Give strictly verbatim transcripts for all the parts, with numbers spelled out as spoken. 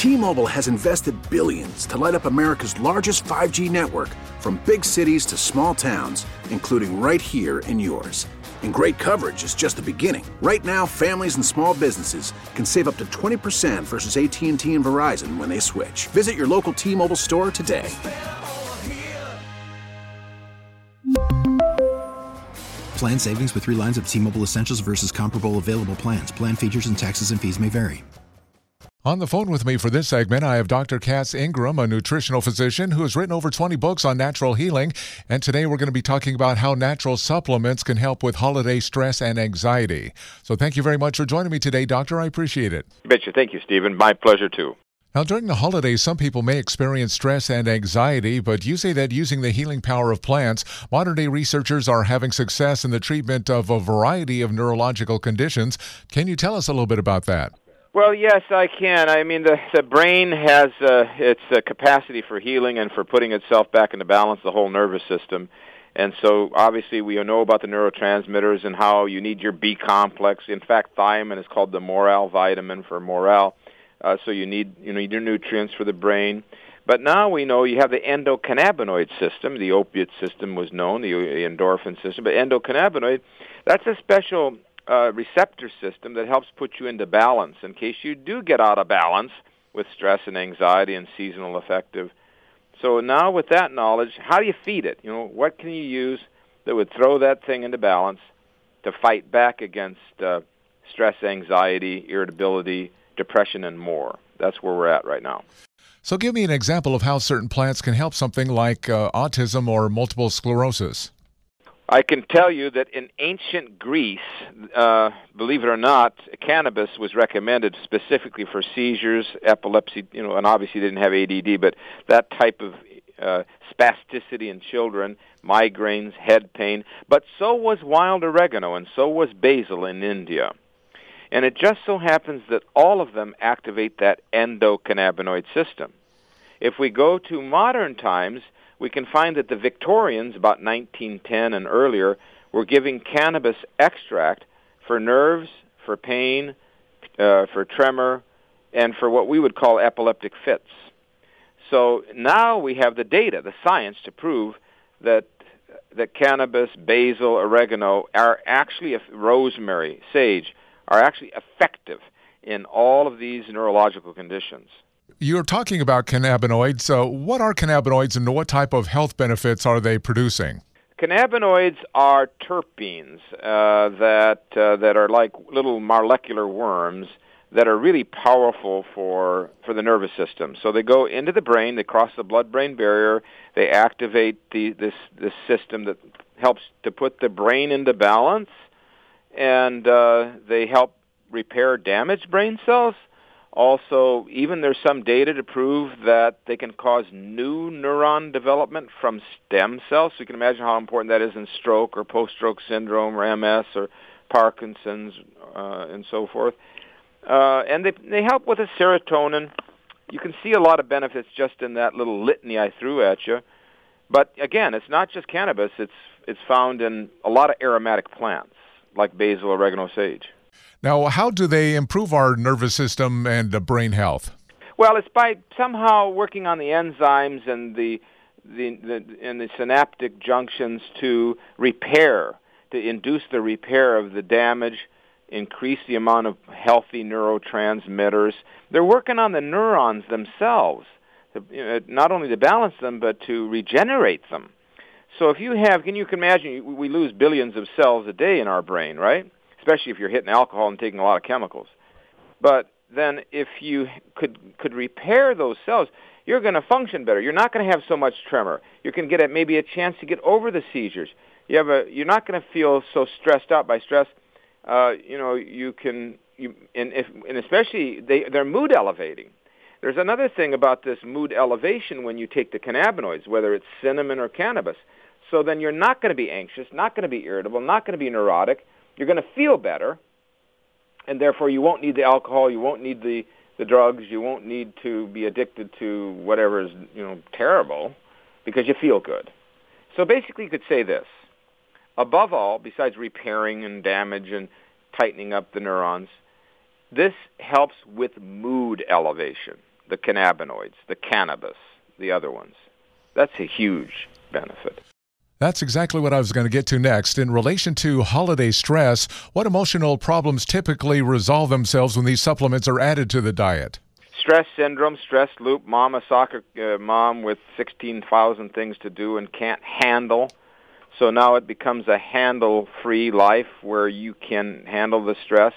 T-Mobile has invested billions to light up America's largest five G network, from big cities to small towns, including right here in yours. And great coverage is just the beginning. Right now, families and small businesses can save up to twenty percent versus A T and T and Verizon when they switch. Visit your local T-Mobile store today. Plan savings with three lines of T-Mobile Essentials versus comparable available plans. Plan features and taxes and fees may vary. On the phone with me for this segment, I have Doctor Cass Ingram, a nutritional physician who has written over twenty books on natural healing. And today we're going to be talking about how natural supplements can help with holiday stress and anxiety. So thank you very much for joining me today, Doctor. I appreciate it. Betcha. Thank you, Stephen. My pleasure, too. Now, during the holidays, some people may experience stress and anxiety, but you say that using the healing power of plants, modern-day researchers are having success in the treatment of a variety of neurological conditions. Can you tell us a little bit about that? Well, yes, I can. I mean, the, the brain has uh, its uh, capacity for healing and for putting itself back into balance, the whole nervous system. And so, obviously, we know about the neurotransmitters and how you need your B complex. In fact, thiamine is called the morale vitamin for morale. Uh, so you need, you know, you need your nutrients for the brain. But now we know you have the endocannabinoid system. The opiate system was known, the endorphin system. But endocannabinoid, that's a special Uh, receptor system that helps put you into balance in case you do get out of balance with stress and anxiety and seasonal affective. So now with that knowledge, how do you feed it? You know, what can you use that would throw that thing into balance to fight back against uh, stress, anxiety, irritability, depression, and more? That's where we're at right now. So give me an example of how certain plants can help something like uh, autism or multiple sclerosis. I can tell you that in ancient Greece, uh, believe it or not, cannabis was recommended specifically for seizures, epilepsy, you know, and obviously they didn't have A D D, but that type of uh, spasticity in children, migraines, head pain. But so was wild oregano, and so was basil in India. And it just so happens that all of them activate that endocannabinoid system. If we go to modern times, we can find that the Victorians, about nineteen ten and earlier, were giving cannabis extract for nerves, for pain, uh, for tremor, and for what we would call epileptic fits. So now we have the data, the science, to prove that that cannabis, basil, oregano are actually, rosemary, sage, are actually effective in all of these neurological conditions. You're talking about cannabinoids. So what are cannabinoids and what type of health benefits are they producing? Cannabinoids are terpenes uh, that uh, that are like little molecular worms that are really powerful for, for the nervous system. So they go into the brain, they cross the blood-brain barrier, they activate the, this, this system that helps to put the brain into balance, and uh, they help repair damaged brain cells. Also, even there's some data to prove that they can cause new neuron development from stem cells. So you can imagine how important that is in stroke or post-stroke syndrome or M S or Parkinson's uh, and so forth. Uh, and they they help with the serotonin. You can see a lot of benefits just in that little litany I threw at you. But again, it's not just cannabis. It's it's found in a lot of aromatic plants like basil, oregano, sage. Now, how do they improve our nervous system and uh, brain health? Well, it's by somehow working on the enzymes and the, the, the and the synaptic junctions to repair, to induce the repair of the damage, increase the amount of healthy neurotransmitters. They're working on the neurons themselves, to, you know, not only to balance them, but to regenerate them. So if you have, can you imagine, we lose billions of cells a day in our brain, right? Especially if you're hitting alcohol and taking a lot of chemicals. But then if you could could repair those cells, you're going to function better. You're not going to have so much tremor. You can get a, maybe a chance to get over the seizures. You have a, you're not going to feel so stressed out by stress. Uh, you know, you can, you, and, if, and especially they, they're mood elevating. There's another thing about this mood elevation when you take the cannabinoids, whether it's cinnamon or cannabis. So then you're not going to be anxious, not going to be irritable, not going to be neurotic. You're going to feel better, and therefore you won't need the alcohol, you won't need the, the drugs, you won't need to be addicted to whatever is, you know, terrible, because you feel good. So basically you could say this. Above all, besides repairing and damage and tightening up the neurons, this helps with mood elevation. the cannabinoids, the cannabis, the other ones. That's a huge benefit. That's exactly what I was going to get to next. In relation to holiday stress, what emotional problems typically resolve themselves when these supplements are added to the diet? Stress syndrome, stress loop, mom, a soccer uh, mom with sixteen thousand things to do and can't handle. So now it becomes a handle-free life where you can handle the stress.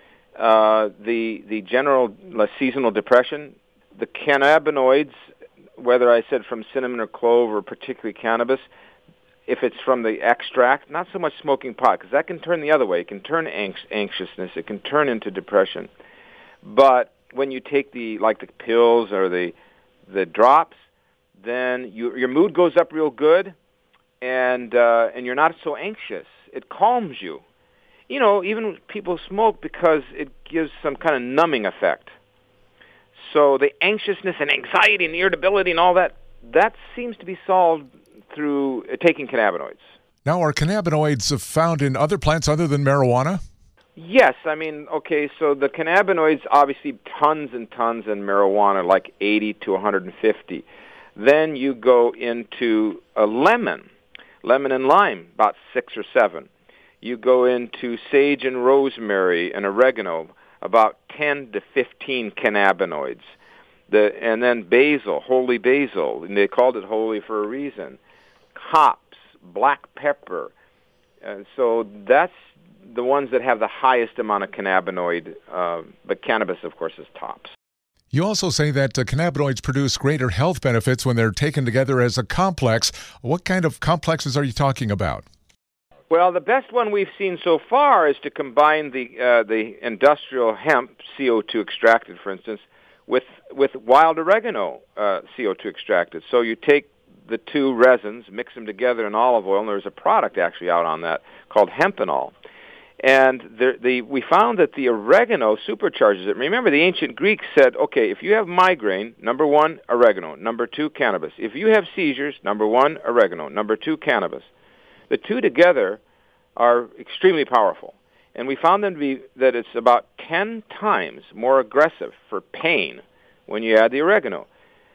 Uh, the the general uh, seasonal depression, the cannabinoids, whether I said from cinnamon or clove or particularly cannabis, if it's from the extract, not so much smoking pot, because that can turn the other way. It can turn anx- anxiousness. It can turn into depression. But when you take the like the pills or the the drops, then you, your mood goes up real good, and uh, and you're not so anxious. It calms you. You know, even people smoke because it gives some kind of numbing effect. So the anxiousness and anxiety and irritability and all that, that seems to be solved through uh, taking cannabinoids. Now, are cannabinoids found in other plants other than marijuana? Yes, I mean, okay, so the cannabinoids, obviously tons and tons in marijuana, like eighty to one hundred fifty. Then you go into a lemon, lemon and lime, about six or seven. You go into sage and rosemary and oregano, about ten to fifteen cannabinoids. The, and then basil, holy basil, and they called it holy for a reason. Hops, black pepper. And so that's the ones that have the highest amount of cannabinoid, uh, but cannabis, of course, is tops. You also say that uh, cannabinoids produce greater health benefits when they're taken together as a complex. What kind of complexes are you talking about? Well, the best one we've seen so far is to combine the uh, the industrial hemp C O two extracted, for instance, with with wild oregano uh, C O two extracted. So you take the two resins, mix them together in olive oil, and there's a product actually out on that called hempanol. And the, the, we found that the oregano supercharges it. Remember, the ancient Greeks said, okay, if you have migraine, number one, oregano. Number two, cannabis. If you have seizures, number one, oregano. Number two, cannabis. The two together are extremely powerful. And we found them to be that it's about ten times more aggressive for pain when you add the oregano.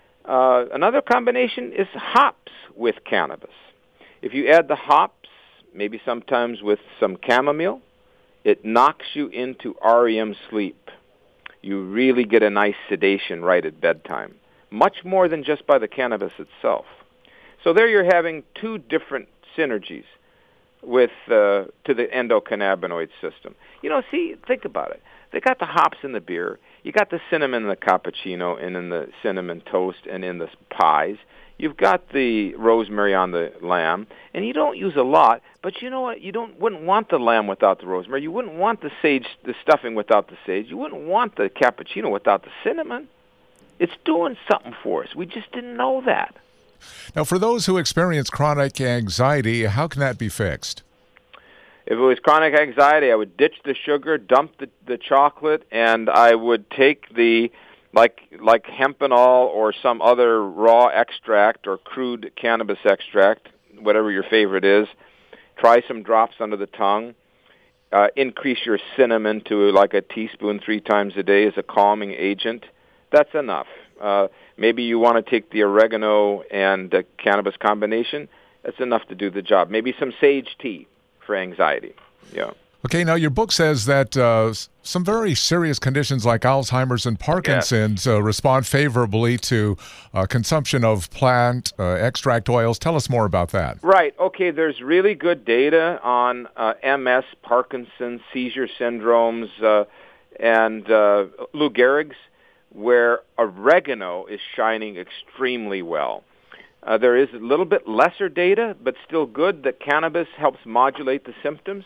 Uh, another combination is hops with cannabis. If you add the hops, maybe sometimes with some chamomile, it knocks you into R E M sleep. You really get a nice sedation right at bedtime, much more than just by the cannabis itself. So there you're having two different synergies with uh, to the endocannabinoid system. You know, see, think about it. They got the hops in the beer. You got the cinnamon in the cappuccino and in the cinnamon toast and in the pies. You've got the rosemary on the lamb, and you don't use a lot. But you know what? You don't wouldn't want the lamb without the rosemary. You wouldn't want the sage, the stuffing without the sage. You wouldn't want the cappuccino without the cinnamon. It's doing something for us. We just didn't know that. Now, for those who experience chronic anxiety, how can that be fixed? If it was chronic anxiety, I would ditch the sugar, dump the, the chocolate, and I would take the like like hempanol or some other raw extract or crude cannabis extract, whatever your favorite is. Try some drops under the tongue. Uh, increase your cinnamon to like a teaspoon three times a day as a calming agent. That's enough. Uh, maybe you want to take the oregano and uh, cannabis combination. That's enough to do the job. Maybe some sage tea for anxiety. Yeah. Okay, now your book says that uh, some very serious conditions like Alzheimer's and Parkinson's yes. uh, respond favorably to uh, consumption of plant uh, extract oils. Tell us more about that. Right. Okay, there's really good data on uh, M S, Parkinson's, seizure syndromes, uh, and uh, Lou Gehrig's, where oregano is shining extremely well. Uh, there is a little bit lesser data, but still good, that cannabis helps modulate the symptoms.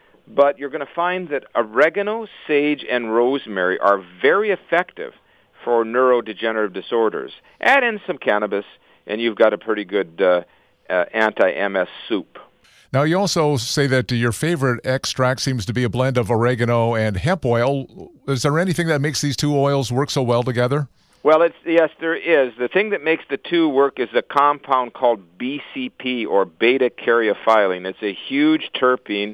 But you're going to find that oregano, sage, and rosemary are very effective for neurodegenerative disorders. Add in some cannabis, and you've got a pretty good uh, uh, anti-M S soup. Now, you also say that your favorite extract seems to be a blend of oregano and hemp oil. Is there anything that makes these two oils work so well together? Well, it's, yes, there is. The thing that makes the two work is a compound called B C P, or beta-caryophyllene. It's a huge terpene.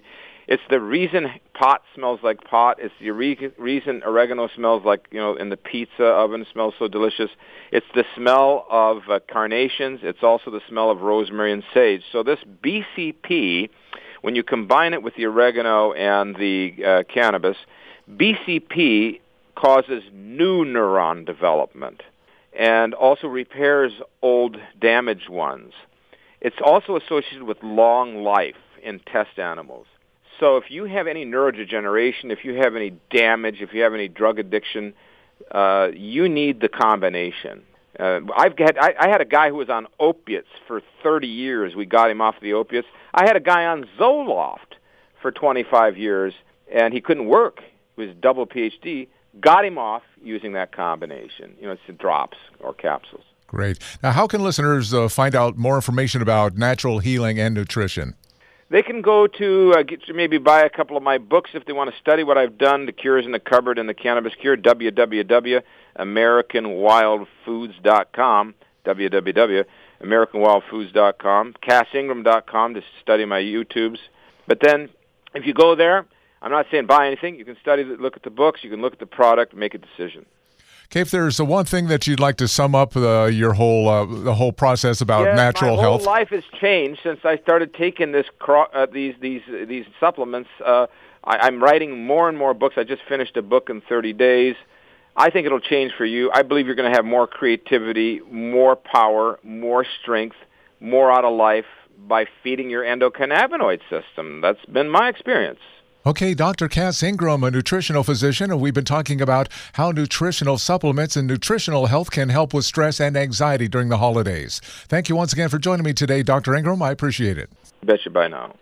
It's the reason pot smells like pot. It's the re- reason oregano smells like, you know, in the pizza oven smells so delicious. It's the smell of uh, carnations. It's also the smell of rosemary and sage. So this B C P, when you combine it with the oregano and the uh, cannabis, B C P causes new neuron development and also repairs old damaged ones. It's also associated with long life in test animals. So if you have any neurodegeneration, if you have any damage, if you have any drug addiction, uh, you need the combination. Uh, I've had I, I had a guy who was on opiates for thirty years. We got him off the opiates. I had a guy on Zoloft for twenty-five years, and he couldn't work. He was double P H D. Got him off using that combination. You know, it's drops or capsules. Great. Now, how can listeners uh, find out more information about natural healing and nutrition? They can go to uh, get to maybe buy a couple of my books if they want to study what I've done, The Cures in the Cupboard and The Cannabis Cure, w w w dot american wild foods dot com, w w w dot american wild foods dot com, cass ingram dot com to study my YouTubes. But then if you go there, I'm not saying buy anything. You can study, look at the books, you can look at the product, make a decision. Okay, if there's the one thing that you'd like to sum up uh, your whole uh, the whole process about yeah, natural my health. My whole life has changed since I started taking this cro- uh, these these these supplements. Uh, I, I'm writing more and more books. I just finished a book in thirty days. I think it'll change for you. I believe you're going to have more creativity, more power, more strength, more out of life by feeding your endocannabinoid system. That's been my experience. Okay, Doctor Cass Ingram, a nutritional physician, and we've been talking about how nutritional supplements and nutritional health can help with stress and anxiety during the holidays. Thank you once again for joining me today, Doctor Ingram. I appreciate it. Bet you by now.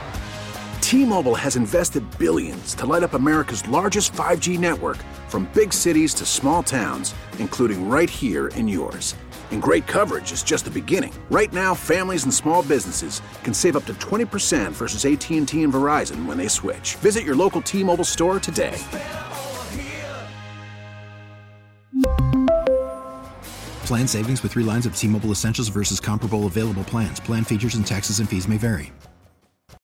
T-Mobile has invested billions to light up America's largest five G network, from big cities to small towns, including right here in yours. And great coverage is just the beginning. Right now, families and small businesses can save up to twenty percent versus A T and T and Verizon when they switch. Visit your local T-Mobile store today. Plan savings with three lines of T-Mobile Essentials versus comparable available plans. Plan features and taxes and fees may vary.